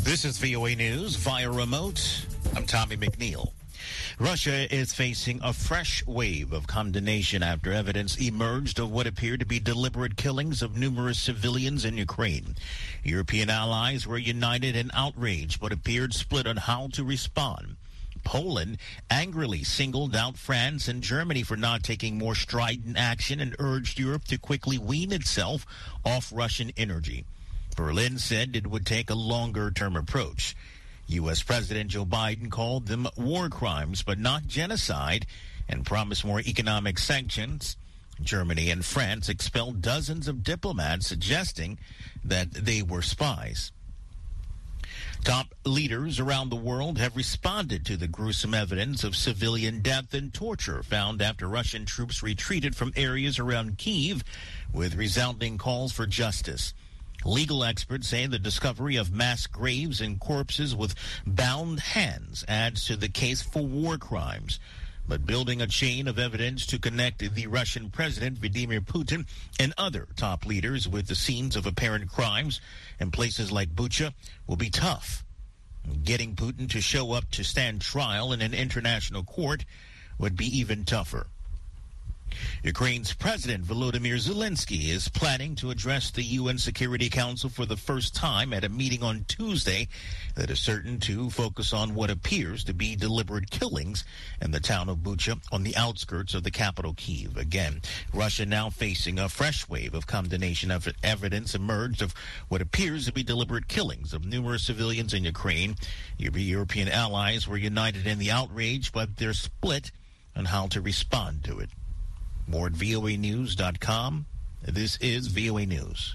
This is VOA News via remote. I'm Tommy McNeil. Russia is facing a fresh wave of condemnation after evidence emerged of what appeared to be deliberate killings of numerous civilians in Ukraine. European allies were united in outrage but appeared split on how to respond. Poland angrily singled out France and Germany for not taking more strident action and urged Europe to quickly wean itself off Russian energy. Berlin said it would take a longer-term approach. U.S. President Joe Biden called them war crimes, but not genocide, and promised more economic sanctions. Germany and France expelled dozens of diplomats, suggesting that they were spies. Top leaders around the world have responded to the gruesome evidence of civilian death and torture found after Russian troops retreated from areas around Kyiv, with resounding calls for justice. Legal experts say the discovery of mass graves and corpses with bound hands adds to the case for war crimes. But building a chain of evidence to connect the Russian President Vladimir Putin and other top leaders with the scenes of apparent crimes in places like Bucha will be tough. Getting Putin to show up to stand trial in an international court would be even tougher. Ukraine's President Volodymyr Zelensky is planning to address the UN Security Council for the first time at a meeting on Tuesday that is certain to focus on what appears to be deliberate killings in the town of Bucha on the outskirts of the capital, Kyiv. Again, Russia now facing a fresh wave of condemnation of evidence emerged of what appears to be deliberate killings of numerous civilians in Ukraine. European allies were united in the outrage, but they're split on how to respond to it. More at voanews.com. This is VOA News.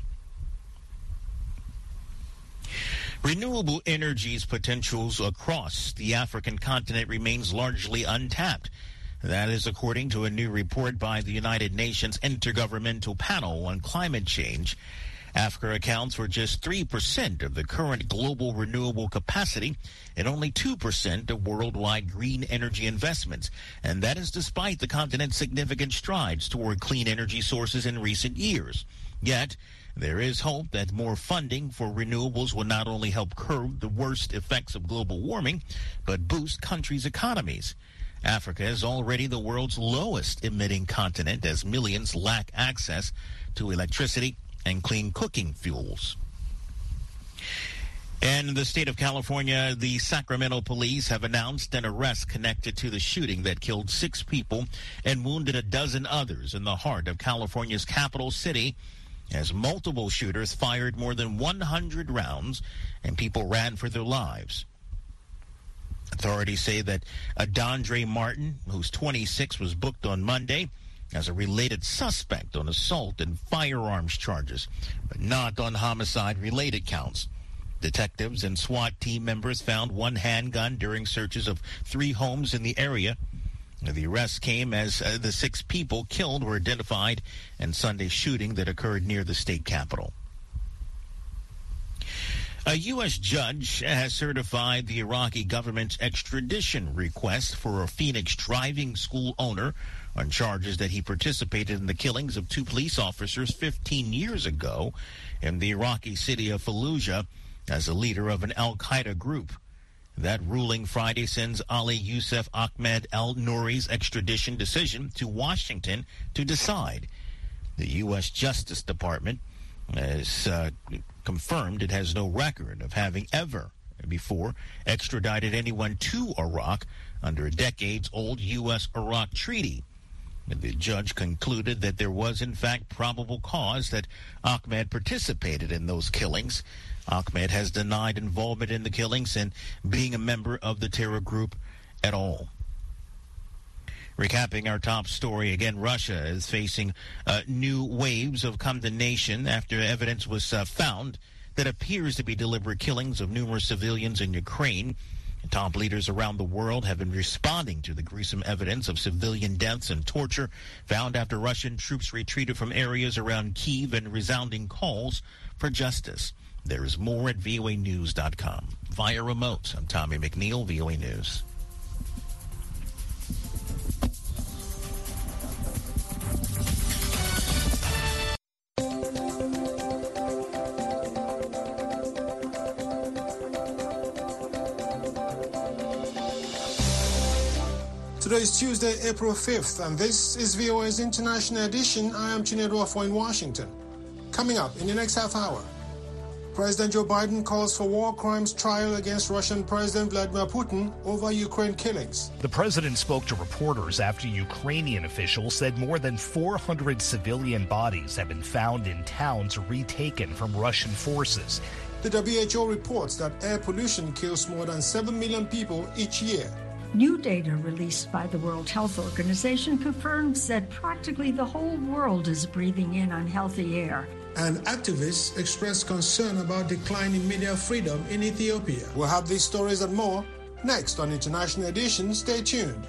Renewable energy's potentials across the African continent remains largely untapped. That is according to a new report by the United Nations Intergovernmental Panel on Climate Change. Africa accounts for just 3% of the current global renewable capacity and only 2% of worldwide green energy investments. And that is despite the continent's significant strides toward clean energy sources in recent years. Yet, there is hope that more funding for renewables will not only help curb the worst effects of global warming, but boost countries' economies. Africa is already the world's lowest emitting continent as millions lack access to electricity and clean cooking fuels. In the state of California, the Sacramento police have announced an arrest connected to the shooting that killed 6 people and wounded a dozen others in the heart of California's capital city, as multiple shooters fired more than 100 rounds and people ran for their lives. Authorities say that Adondre Martin, who's 26, was booked on Monday as a related suspect on assault and firearms charges, but not on homicide-related counts. Detectives and SWAT team members found one handgun during searches of 3 homes in the area. The arrest came as the 6 people killed were identified in Sunday's shooting that occurred near the state capitol. A U.S. judge has certified the Iraqi government's extradition request for a Phoenix driving school owner on charges that he participated in the killings of 2 police officers 15 years ago in the Iraqi city of Fallujah as a leader of an al-Qaeda group. That ruling Friday sends Ali Youssef Ahmed al-Nouri's extradition decision to Washington to decide. The U.S. Justice Department has confirmed it has no record of having ever before extradited anyone to Iraq under a decades-old U.S.-Iraq treaty. The judge concluded that there was, in fact, probable cause that Ahmed participated in those killings. Ahmed has denied involvement in the killings and being a member of the terror group at all. Recapping our top story, again, Russia is facing new waves of condemnation after evidence was found that appears to be deliberate killings of numerous civilians in Ukraine. Top leaders around the world have been responding to the gruesome evidence of civilian deaths and torture found after Russian troops retreated from areas around Kyiv and resounding calls for justice. There is more at voanews.com. Via remote, I'm Tommy McNeil, VOA News. Today is Tuesday, April 5th, and this is VOA's International Edition. I am Chinedu Afo in Washington. Coming up in the next half hour, President Joe Biden calls for war crimes trial against Russian President Vladimir Putin over Ukraine killings. The president spoke to reporters after Ukrainian officials said more than 400 civilian bodies have been found in towns retaken from Russian forces. The WHO reports that air pollution kills more than 7 million people each year. New data released by the World Health Organization confirms that practically the whole world is breathing in unhealthy air. And activists express concern about declining media freedom in Ethiopia. We'll have these stories and more next on International Edition. Stay tuned.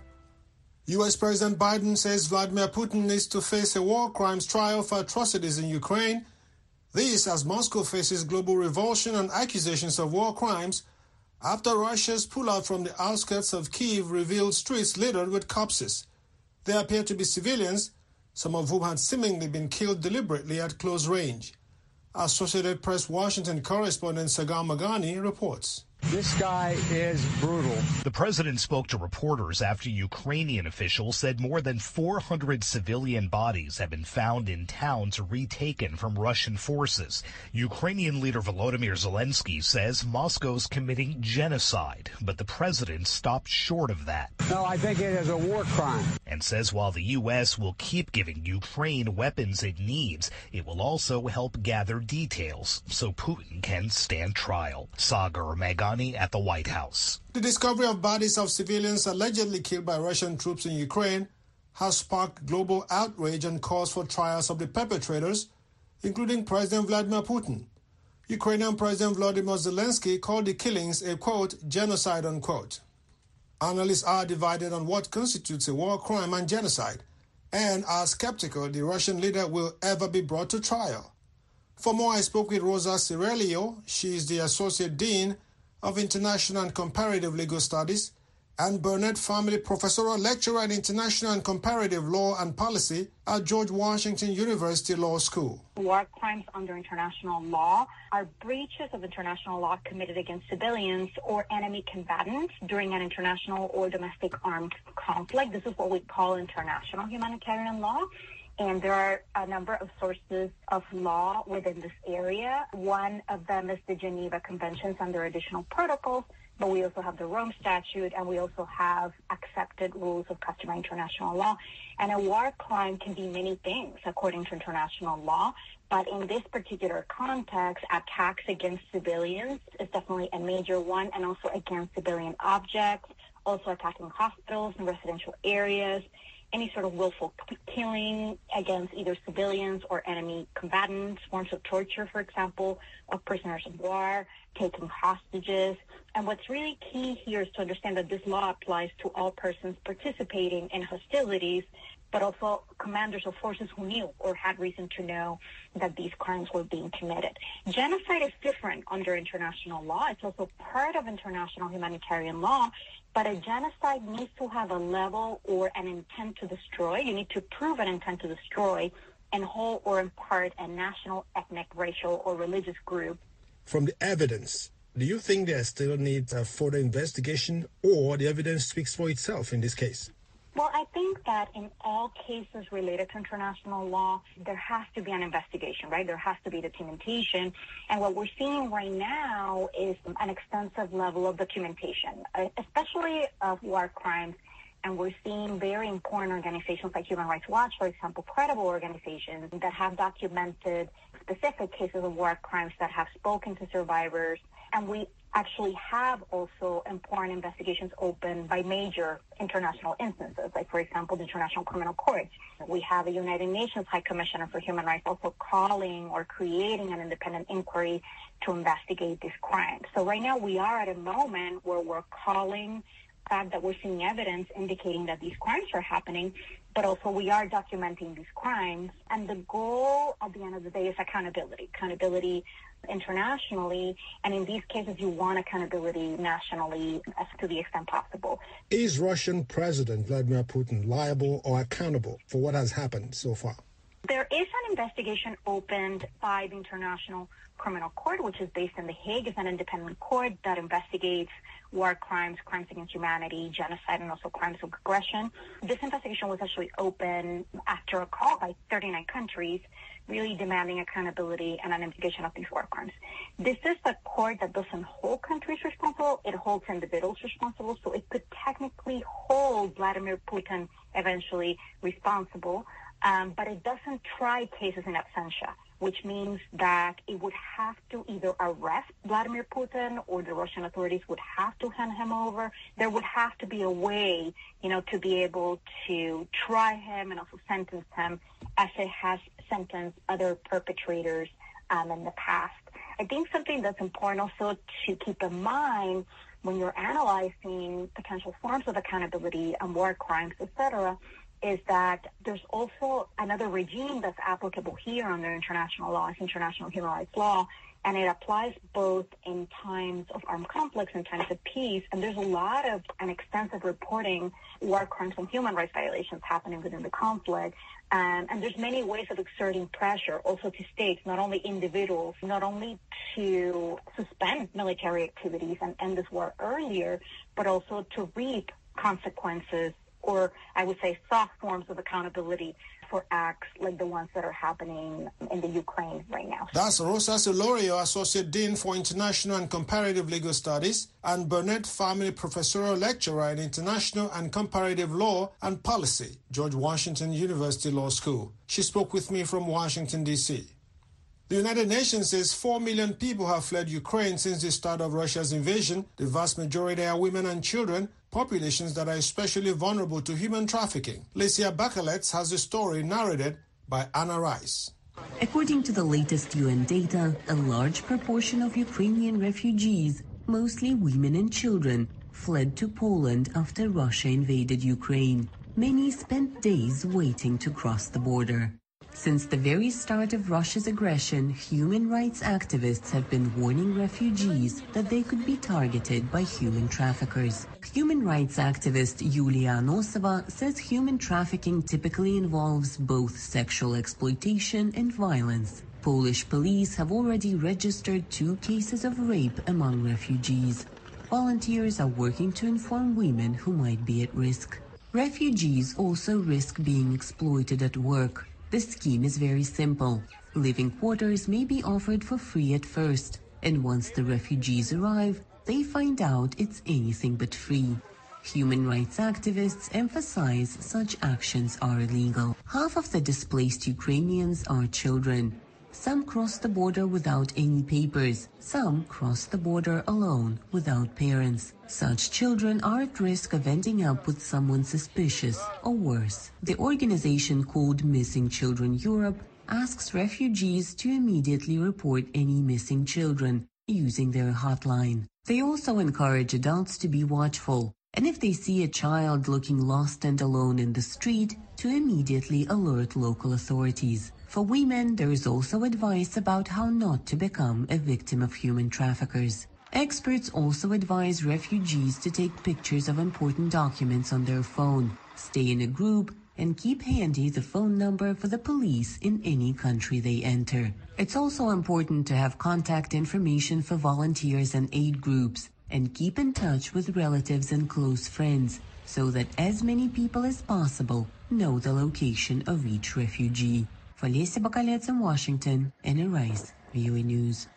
U.S. President Biden says Vladimir Putin needs to face a war crimes trial for atrocities in Ukraine. This as Moscow faces global revulsion and accusations of war crimes after Russia's pullout from the outskirts of Kyiv revealed streets littered with corpses. They appear to be civilians, some of whom had seemingly been killed deliberately at close range. Associated Press Washington correspondent Sagar Magani reports. This guy is brutal. The president spoke to reporters after Ukrainian officials said more than 400 civilian bodies have been found in towns retaken from Russian forces. Ukrainian leader Volodymyr Zelensky says Moscow's committing genocide, but the president stopped short of that. No, I think it is a war crime. And says while the U.S. will keep giving Ukraine weapons it needs, it will also help gather details so Putin can stand trial. Sagar Magani at the White House. The discovery of bodies of civilians allegedly killed by Russian troops in Ukraine has sparked global outrage and calls for trials of the perpetrators, including President Vladimir Putin. Ukrainian President Volodymyr Zelensky called the killings a, quote, genocide, unquote. Analysts are divided on what constitutes a war crime and genocide, and are skeptical the Russian leader will ever be brought to trial. For more, I spoke with Rosa Cirelio. She is the Associate Dean of International and Comparative Legal Studies, and Burnett Family Professorial Lecturer in International and Comparative Law and Policy at George Washington University Law School. War crimes under international law are breaches of international law committed against civilians or enemy combatants during an international or domestic armed conflict. This is what we call international humanitarian law. And there are a number of sources of law within this area. One of them is the Geneva Conventions and their additional protocols, but we also have the Rome Statute, and we also have accepted rules of customary international law. And a war crime can be many things according to international law, but in this particular context, attacks against civilians is definitely a major one, and also against civilian objects, also attacking hospitals and residential areas, any sort of willful killing against either civilians or enemy combatants, forms of torture, for example, of prisoners of war, taking hostages. And what's really key here is to understand that this law applies to all persons participating in hostilities, but also commanders of forces who knew or had reason to know that these crimes were being committed. Genocide is different under international law. It's also part of international humanitarian law, but a genocide needs to have a level or an intent to destroy. You need to prove an intent to destroy in whole or in part a national, ethnic, racial, or religious group. From the evidence, do you think there still needs a further investigation, or the evidence speaks for itself in this case? Well, I think that in all cases related to international law, there has to be an investigation, right? There has to be documentation. And what we're seeing right now is an extensive level of documentation, especially of war crimes. And we're seeing very important organizations like Human Rights Watch, for example, credible organizations that have documented specific cases of war crimes, that have spoken to survivors. And we actually have also important investigations open by major international instances, like, for example, the International Criminal Court. We have a United Nations High Commissioner for Human Rights also calling or creating an independent inquiry to investigate these crimes. So right now we are at a moment where we're calling the fact that we're seeing evidence indicating that these crimes are happening, but also we are documenting these crimes. And the goal at the end of the day is accountability internationally, and in these cases you want accountability nationally as to the extent possible. Is Russian President Vladimir Putin liable or accountable for what has happened so far? There is an investigation opened by the International Criminal Court, which is based in The Hague. It's an independent court that investigates war crimes, crimes against humanity, genocide, and also crimes of aggression. This investigation was actually opened after a call by 39 countries, really demanding accountability and an investigation of these war crimes. This is a court that doesn't hold countries responsible. It holds individuals responsible. So it could technically hold Vladimir Putin eventually responsible, but it doesn't try cases in absentia, which means that it would have to either arrest Vladimir Putin or the Russian authorities would have to hand him over. There would have to be a way, to be able to try him and also sentence him as it has sentenced other perpetrators in the past. I think something that's important also to keep in mind when you're analyzing potential forms of accountability and war crimes, etc., is that there's also another regime that's applicable here under international law, international human rights law, and it applies both in times of armed conflicts and times of peace. And there's a lot of and extensive reporting war crimes and human rights violations happening within the conflict. And there's many ways of exerting pressure also to states, not only individuals, not only to suspend military activities and end this war earlier, but also to reap consequences, or I would say soft forms of accountability for acts like the ones that are happening in the Ukraine right now. That's Rosa Celorio, Associate Dean for International and Comparative Legal Studies, and Burnett Family Professorial Lecturer in International and Comparative Law and Policy, George Washington University Law School. She spoke with me from Washington, D.C. The United Nations says 4 million people have fled Ukraine since the start of Russia's invasion. The vast majority are women and children, populations that are especially vulnerable to human trafficking. Lesia Bakalets has the story narrated by Anna Rice. According to the latest UN data, a large proportion of Ukrainian refugees, mostly women and children, fled to Poland after Russia invaded Ukraine. Many spent days waiting to cross the border. Since the very start of Russia's aggression, human rights activists have been warning refugees that they could be targeted by human traffickers. Human rights activist Yulia Anosova says human trafficking typically involves both sexual exploitation and violence. Polish police have already registered 2 cases of rape among refugees. Volunteers are working to inform women who might be at risk. Refugees also risk being exploited at work. The scheme is very simple. Living quarters may be offered for free at first, and once the refugees arrive, they find out it's anything but free. Human rights activists emphasize such actions are illegal. Half of the displaced Ukrainians are children. Some cross the border without any papers. Some cross the border alone, without parents. Such children are at risk of ending up with someone suspicious or worse. The organization called Missing Children Europe asks refugees to immediately report any missing children using their hotline. They also encourage adults to be watchful, and if they see a child looking lost and alone in the street, to immediately alert local authorities. For women, there is also advice about how not to become a victim of human traffickers. Experts also advise refugees to take pictures of important documents on their phone, stay in a group, and keep handy the phone number for the police in any country they enter. It's also important to have contact information for volunteers and aid groups, and keep in touch with relatives and close friends, so that as many people as possible know the location of each refugee. For Lesia Bakalets in Washington, Anna Rice, VOA News.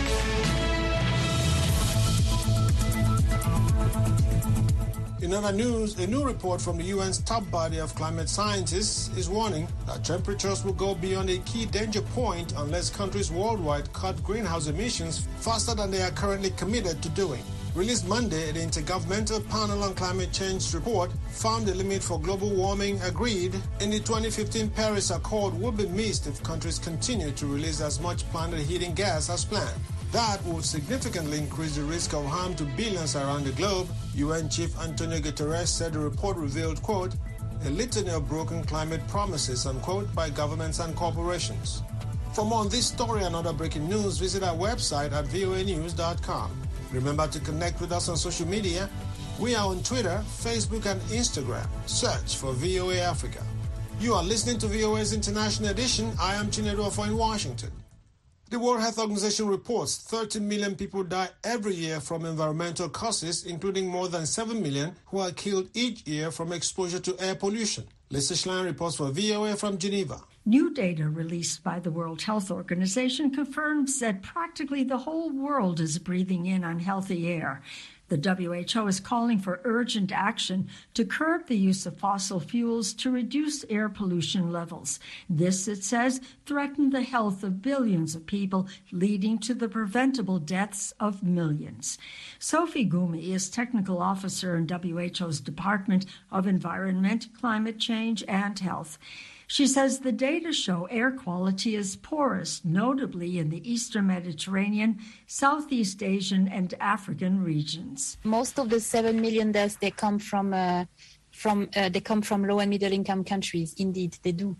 In other news, a new report from the UN's top body of climate scientists is warning that temperatures will go beyond a key danger point unless countries worldwide cut greenhouse emissions faster than they are currently committed to doing. Released Monday, the Intergovernmental Panel on Climate Change report found the limit for global warming agreed in the 2015 Paris Accord will be missed if countries continue to release as much planet heating gas as planned. That would significantly increase the risk of harm to billions around the globe. UN Chief Antonio Guterres said the report revealed, quote, a litany of broken climate promises, unquote, by governments and corporations. For more on this story and other breaking news, visit our website at voanews.com. Remember to connect with us on social media. We are on Twitter, Facebook, and Instagram. Search for VOA Africa. You are listening to VOA's International Edition. I am Chinedu Ofo in Washington. The World Health Organization reports 30 million people die every year from environmental causes, including more than 7 million who are killed each year from exposure to air pollution. Lisa Schlein reports for VOA from Geneva. New data released by the World Health Organization confirms that practically the whole world is breathing in unhealthy air. The WHO is calling for urgent action to curb the use of fossil fuels to reduce air pollution levels. This, it says, threatens the health of billions of people, leading to the preventable deaths of millions. Sophie Gumi is technical officer in WHO's Department of Environment, Climate Change, and Health. She says the data show air quality is poorest, notably in the Eastern Mediterranean, Southeast Asian, and African regions. Most of the 7 million deaths, they come from low and middle income countries. Indeed, they do.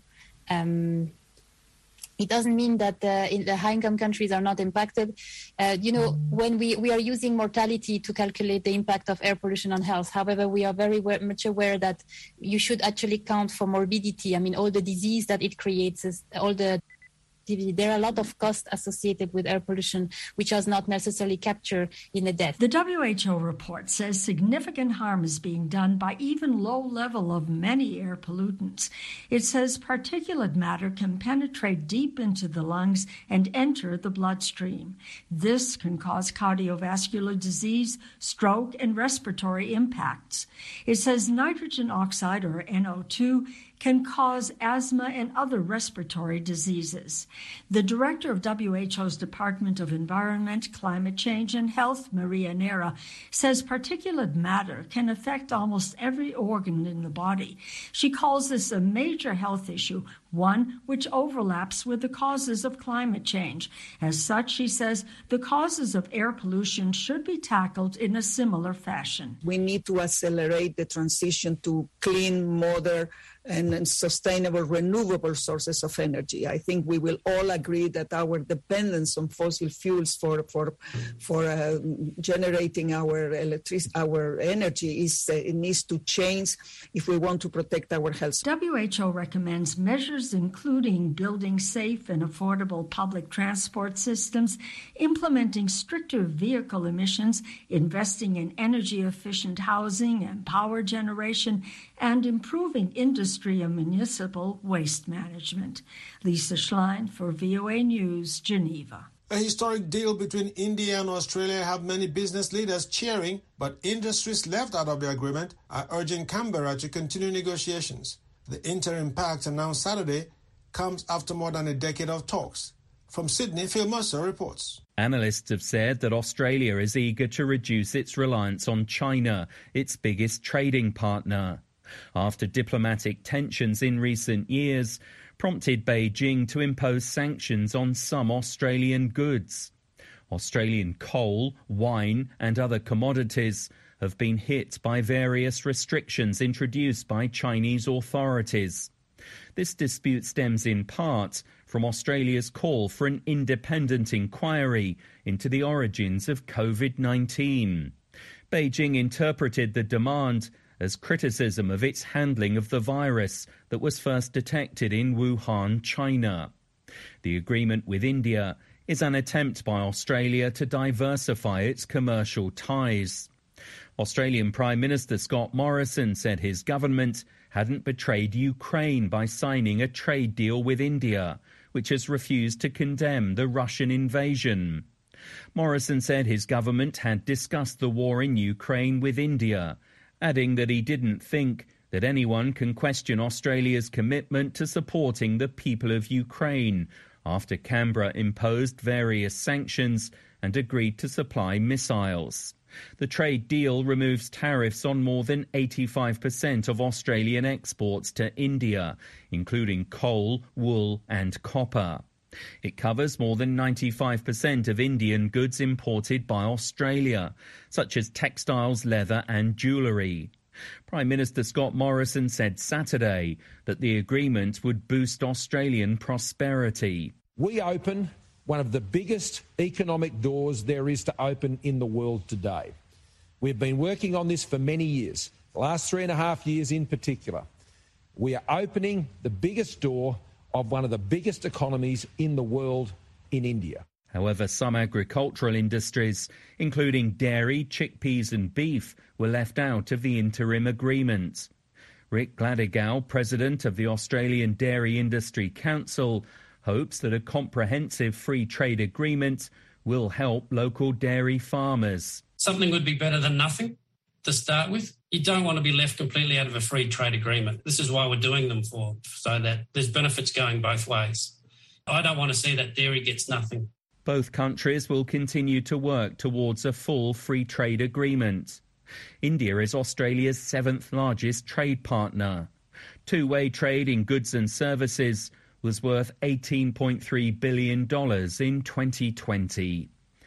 It doesn't mean that in the high-income countries are not impacted. When we are using mortality to calculate the impact of air pollution on health. However, we are very much aware that you should actually count for morbidity. I mean, all the disease that it creates, there are a lot of costs associated with air pollution, which is not necessarily captured in the death. The WHO report says significant harm is being done by even low level of many air pollutants. It says particulate matter can penetrate deep into the lungs and enter the bloodstream. This can cause cardiovascular disease, stroke, and respiratory impacts. It says nitrogen oxide, or NO2, can cause asthma and other respiratory diseases. The director of WHO's Department of Environment, Climate Change, and Health, Maria Neira, says particulate matter can affect almost every organ in the body. She calls this a major health issue, one which overlaps with the causes of climate change. As such, she says, the causes of air pollution should be tackled in a similar fashion. We need to accelerate the transition to clean, modern, and sustainable renewable sources of energy. I think we will all agree that our dependence on fossil fuels for generating our energy it needs to change if we want to protect our health. WHO recommends measures including building safe and affordable public transport systems, implementing stricter vehicle emissions, investing in energy-efficient housing and power generation, and improving industry and municipal waste management. Lisa Schlein for VOA News, Geneva. A historic deal between India and Australia have many business leaders cheering, but industries left out of the agreement are urging Canberra to continue negotiations. The interim pact announced Saturday comes after more than a decade of talks. From Sydney, Phil Mercer reports. Analysts have said that Australia is eager to reduce its reliance on China, its biggest trading partner, after diplomatic tensions in recent years prompted Beijing to impose sanctions on some Australian goods. Australian coal, wine and other commodities have been hit by various restrictions introduced by Chinese authorities. This dispute stems in part from Australia's call for an independent inquiry into the origins of COVID-19. Beijing interpreted the demand as criticism of its handling of the virus that was first detected in Wuhan, China. The agreement with India is an attempt by Australia to diversify its commercial ties. Australian Prime Minister Scott Morrison said his government hadn't betrayed Ukraine by signing a trade deal with India, which has refused to condemn the Russian invasion. Morrison said his government had discussed the war in Ukraine with India, adding that he didn't think that anyone can question Australia's commitment to supporting the people of Ukraine after Canberra imposed various sanctions and agreed to supply missiles. The trade deal removes tariffs on more than 85% of Australian exports to India, including coal, wool and copper. It covers more than 95% of Indian goods imported by Australia, such as textiles, leather and jewellery. Prime Minister Scott Morrison said Saturday that the agreement would boost Australian prosperity. We open one of the biggest economic doors there is to open in the world today. We've been working on this for many years, the last 3.5 years in particular. We are opening the biggest door of one of the biggest economies in the world in India. However, some agricultural industries, including dairy, chickpeas and beef, were left out of the interim agreement. Rick Gladegow, president of the Australian Dairy Industry Council, hopes that a comprehensive free trade agreement will help local dairy farmers. Something would be better than nothing to start with. You don't want to be left completely out of a free trade agreement. This is why we're doing them for, so that there's benefits going both ways. I don't want to see that dairy gets nothing. Both countries will continue to work towards a full free trade agreement. India is Australia's 7th largest trade partner. Two-way trade in goods and services was worth $18.3 billion in 2020.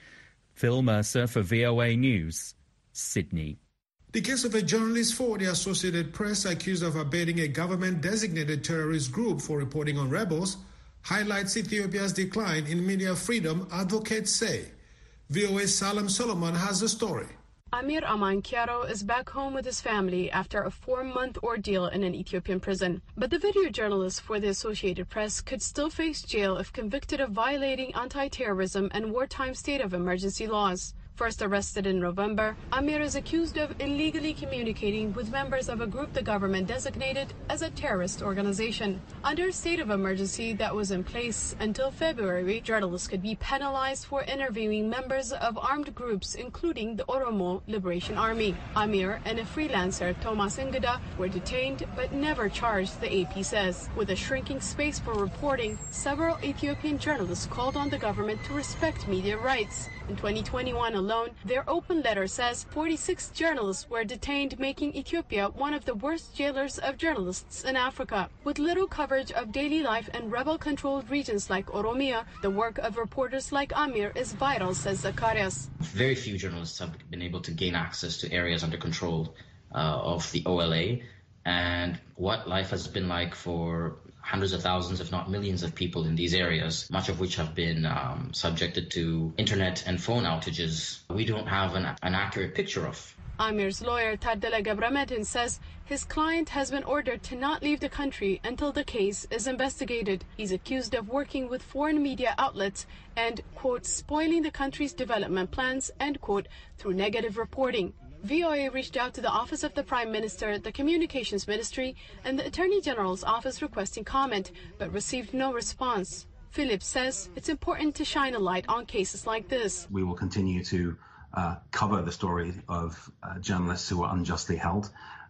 Phil Mercer for VOA News, Sydney. The case of a journalist for the Associated Press accused of abating a government-designated terrorist group for reporting on rebels highlights Ethiopia's decline in media freedom, advocates say. VOA's Salam Solomon has the story. Amir Aman Kiaro is back home with his family after a 4-month ordeal in an Ethiopian prison. But the video journalist for the Associated Press could still face jail if convicted of violating anti-terrorism and wartime state of emergency laws. First arrested in November, Amir is accused of illegally communicating with members of a group the government designated as a terrorist organization. Under a state of emergency that was in place until February, journalists could be penalized for interviewing members of armed groups, including the Oromo Liberation Army. Amir and a freelancer, Thomas Ingida, were detained but never charged, the AP says. With a shrinking space for reporting, several Ethiopian journalists called on the government to respect media rights. In 2021 alone, their open letter says 46 journalists were detained, making Ethiopia one of the worst jailers of journalists in Africa. With little coverage of daily life in rebel-controlled regions like Oromia, the work of reporters like Amir is vital, says Zacharias. Very few journalists have been able to gain access to areas under control of the OLA, and what life has been like for hundreds of thousands, if not millions of people in these areas, much of which have been subjected to internet and phone outages, we don't have an accurate picture of. Amir's lawyer, Tardela Gebramedin, says his client has been ordered to not leave the country until the case is investigated. He's accused of working with foreign media outlets and, quote, spoiling the country's development plans, end quote, through negative reporting. VOA reached out to the Office of the Prime Minister, the Communications Ministry, and the Attorney General's office requesting comment, but received no response. Phillips says it's important to shine a light on cases like this. We will continue to cover the story of journalists who are unjustly held.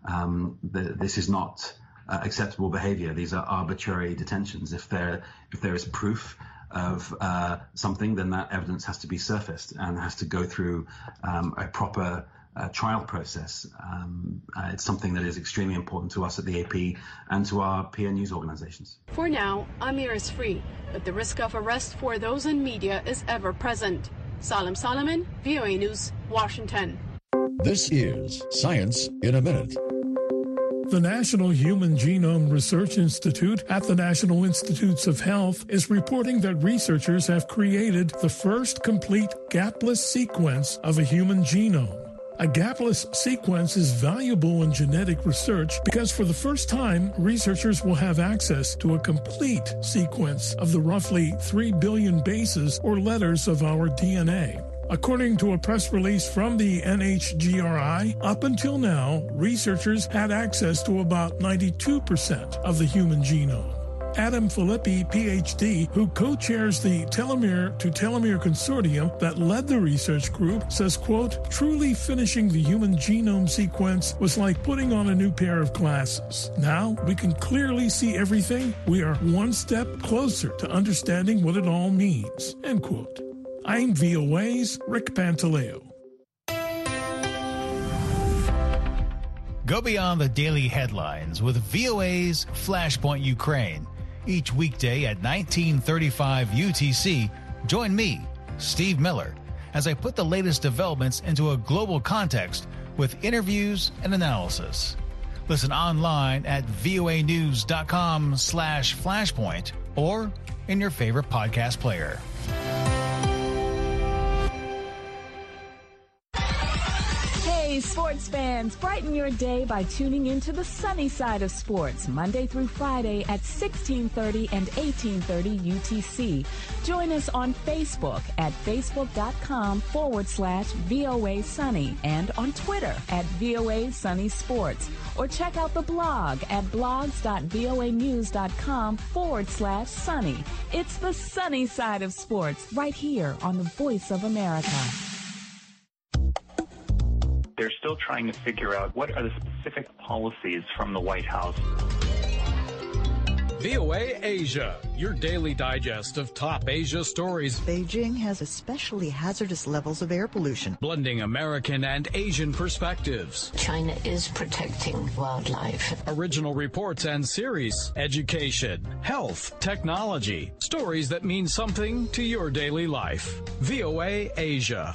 This is not acceptable behavior. These are arbitrary detentions. If there is proof of something, then that evidence has to be surfaced and has to go through a proper trial process. It's something that is extremely important to us at the AP and to our peer news organizations. For now, Amir is free, but the risk of arrest for those in media is ever present. Salam Solomon, VOA News, Washington. This is Science in a Minute. The National Human Genome Research Institute at the National Institutes of Health is reporting that researchers have created the first complete gapless sequence of a human genome. A gapless sequence is valuable in genetic research because for the first time, researchers will have access to a complete sequence of the roughly 3 billion bases or letters of our DNA. According to a press release from the NHGRI, up until now, researchers had access to about 92% of the human genome. Adam Filippi, Ph.D., who co-chairs the Telomere to Telomere Consortium that led the research group, says, quote, truly finishing the human genome sequence was like putting on a new pair of glasses. Now we can clearly see everything. We are one step closer to understanding what it all means, end quote. I'm VOA's Rick Pantaleo. Go beyond the daily headlines with VOA's Flashpoint Ukraine. Each weekday at 1935 UTC, join me, Steve Miller, as I put the latest developments into a global context with interviews and analysis. Listen online at voanews.com/flashpoint or in your favorite podcast player. Sports fans, brighten your day by tuning into the sunny side of sports, Monday through Friday at 1630 and 1830 UTC. Join us on Facebook at facebook.com/VOA Sunny and on Twitter at VOA Sunny Sports. Or check out the blog at blogs.voanews.com/sunny. It's the sunny side of sports right here on the Voice of America. They're still trying to figure out what are the specific policies from the White House. VOA Asia, your daily digest of top Asia stories. Beijing has especially hazardous levels of air pollution. Blending American and Asian perspectives. China is protecting wildlife. Original reports and series. Education, health, technology. Stories that mean something to your daily life. VOA Asia.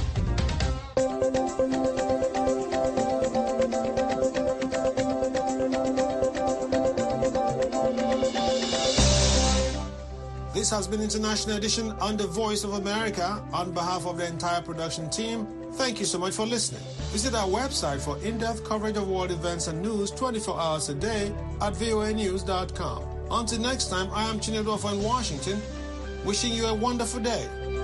This has been International Edition on the Voice of America. On behalf of the entire production team, thank you so much for listening. Visit our website for in-depth coverage of world events and news 24 hours a day at voanews.com. Until next time, I am Chinedu in Washington, wishing you a wonderful day.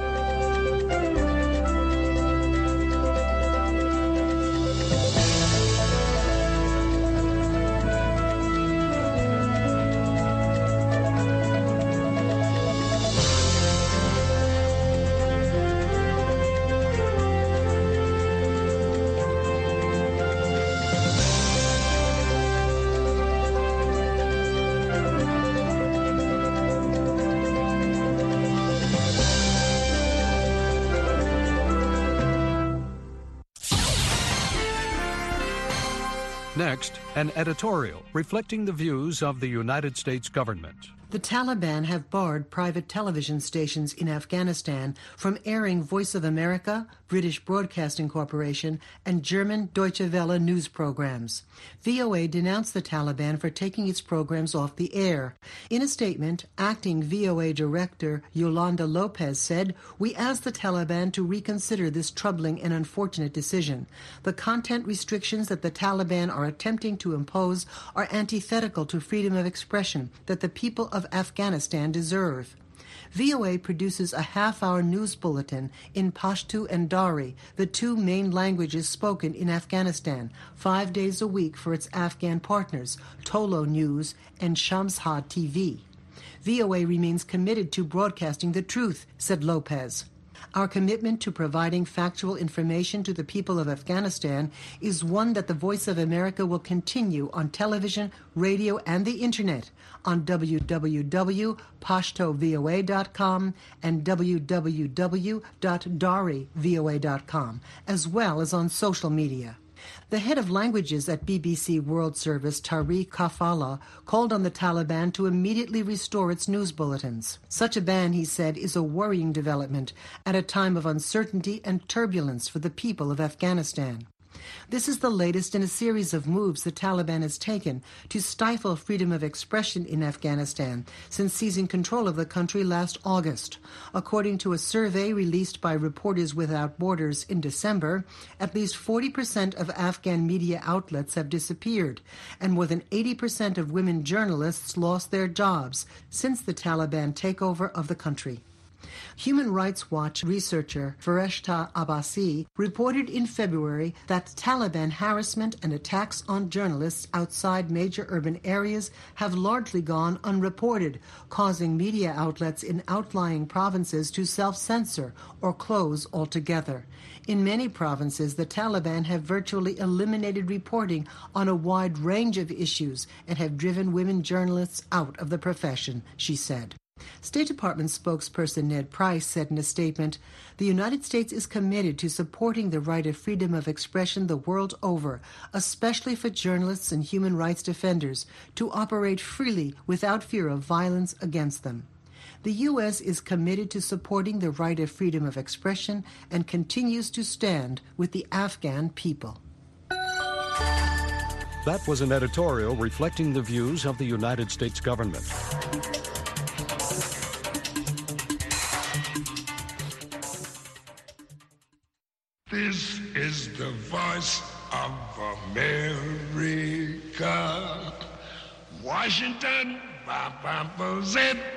Next, an editorial reflecting the views of the United States government. The Taliban have barred private television stations in Afghanistan from airing Voice of America, British Broadcasting Corporation, and German Deutsche Welle news programs. VOA denounced the Taliban for taking its programs off the air. In a statement, acting VOA Director Yolanda Lopez said, "We ask the Taliban to reconsider this troubling and unfortunate decision. The content restrictions that the Taliban are attempting to impose are antithetical to freedom of expression that the people of Afghanistan deserve." VOA produces a half-hour news bulletin in Pashto and Dari, the two main languages spoken in Afghanistan, 5 days a week for its Afghan partners, Tolo News and Shamshad TV. VOA remains committed to broadcasting the truth, said Lopez. Our commitment to providing factual information to the people of Afghanistan is one that the Voice of America will continue on television, radio, and the Internet on www.pashtovoa.com and www.darivoa.com, as well as on social media. The head of languages at BBC World Service, Tariq Kafala, called on the Taliban to immediately restore its news bulletins. Such a ban, he said, is a worrying development at a time of uncertainty and turbulence for the people of Afghanistan. This is the latest in a series of moves the Taliban has taken to stifle freedom of expression in Afghanistan since seizing control of the country last August. According to a survey released by Reporters Without Borders in December, at least 40% of Afghan media outlets have disappeared, and more than 80% of women journalists lost their jobs since the Taliban takeover of the country. Human Rights Watch researcher Fereshta Abbasi reported in February that Taliban harassment and attacks on journalists outside major urban areas have largely gone unreported, causing media outlets in outlying provinces to self-censor or close altogether. In many provinces, the Taliban have virtually eliminated reporting on a wide range of issues and have driven women journalists out of the profession, she said. State Department spokesperson Ned Price said in a statement, "The United States is committed to supporting the right of freedom of expression the world over, especially for journalists and human rights defenders, to operate freely without fear of violence against them." The U.S. is committed to supporting the right of freedom of expression and continues to stand with the Afghan people. That was an editorial reflecting the views of the United States government. This is the Voice of America. Washington, Z.